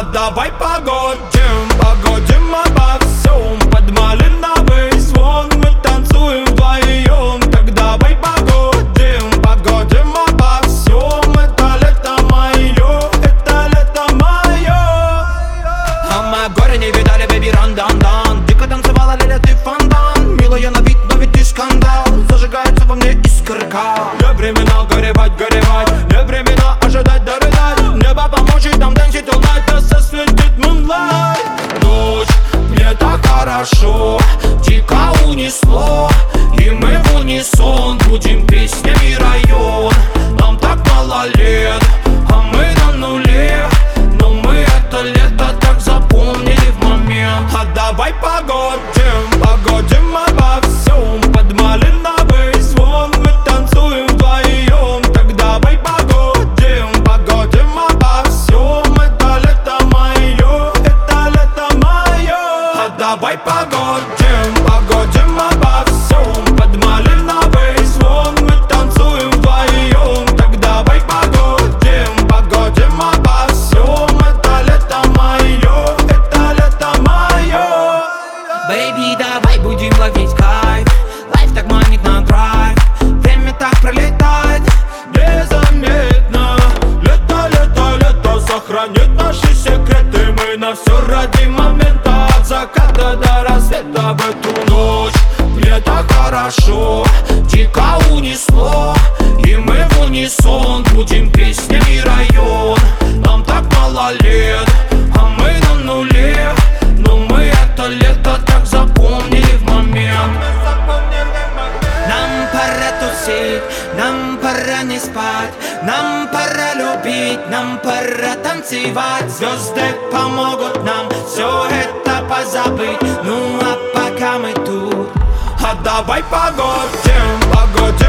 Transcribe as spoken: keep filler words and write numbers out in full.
А давай погодим, погодим обо всем под малиновый звон. Мы танцуем вдвоем, так давай погодим, погодим обо всем. Это лето мое, это лето мое. А мы горе не видали, бэби, ран-дан-дан. Дико танцевала Лиля, ты фонтан. Милая на вид, но ведь ты скандал. Зажигается во мне искорка. Не времена горевать, горевать, не времена ожидать, дорыдать. Небо поможет нам танцить all night, нас осветит moonlight. Ночь, мне так хорошо, дико унесло, и мы в унисон будем песнями район. Нам так мало лет, а мы на нуле, но мы это лето так запомнили в момент. А давай погодим, погодим обо всем под малиновый звон. Мы танцуем вдвоем, так давай погодим, погодим обо всем. Это лето мое, это лето мое. А давай погодим, погодим обо всем под малиновый звон. Мы танцуем вдвоем, так давай погодим, погодим обо всем. Это лето мое, это лето мое. Бэйби, давай будем ловить кайф. Лайф так манит на драйв. Время так пролетает Незаметно. Лето, лето, лето сохранит наши секреты. Мы на все ради момента, от заката до рассвета. В эту ночь мне так хорошо, дико унесло, и мы в унисон будем песнями район. Нам так мало лет, а мы на нуле, но мы это лето так запомнили в момент. Нам пора тусить, нам пора не спать, нам пора любить, нам пора танцевать. Звезды помогут нам все это позабыть. Ну а пока мы тут, а давай погодим, погодим